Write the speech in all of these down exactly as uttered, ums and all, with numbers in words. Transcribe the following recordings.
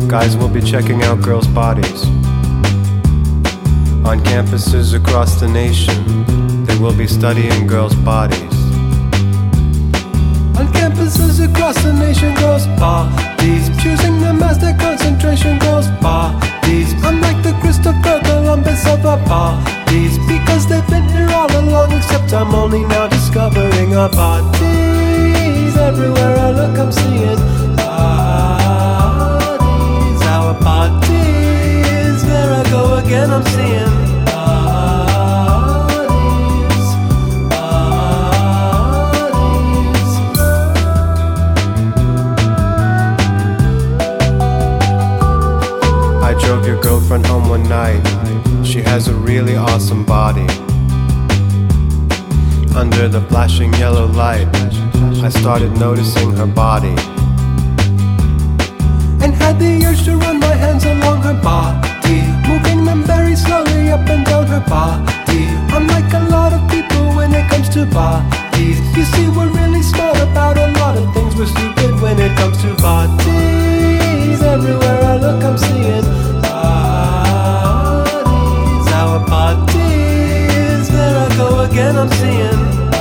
Guys will be checking out girls' bodies. On campuses across the nation, they will be studying girls' bodies. On campuses across the nation, girls' bodies, choosing them as their concentration, girls' bodies. I'm like the Christopher Columbus of our bodies, because they've been here all along, except I'm only now discovering our bodies. Everywhere I look, I'm seeing bodies, our bodies. There I go again, I'm seeing bodies, bodies. I drove your girlfriend home one night. She has a really awesome body. Under the flashing yellow light, I started noticing her body, and had the urge to run my hands along her body, moving them very slowly up and down her body. I'm like a lot of people when it comes to bodies. You see, we're really smart about a lot of things. We're stupid when it comes to bodies. Everywhere I look, I'm seeing bodies, our bodies. There I go again, I'm seeing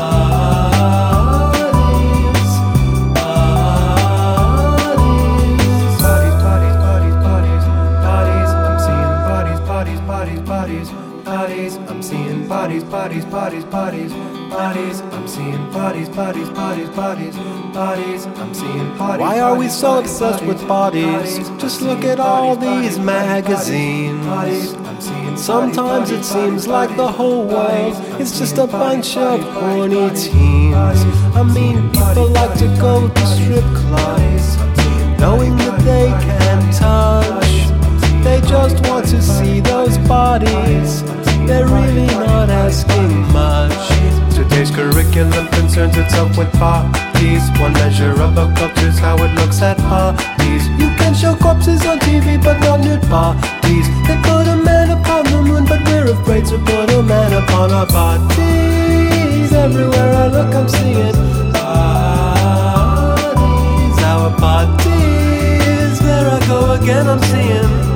bodies. I'm seeing bodies, bodies, bodies, bodies, bodies. I'm seeing bodies, bodies, bodies, bodies, bodies. I'm seeing bodies. Why are we so obsessed with bodies? Just look at all these magazines. Sometimes it seems like the whole world is just a bunch of horny teens. I mean, people like to go to strip clubs, knowing that they can touch. They just want to see those bodies. They're really not asking much. Today's curriculum concerns itself with bodies. One measure of a culture's how it looks at bodies. You can show corpses on T V but not nude bodies. They put a man upon the moon but we're afraid to put a man upon our bodies. Everywhere I look I'm seeing bodies, our bodies. There I go again, I'm seeing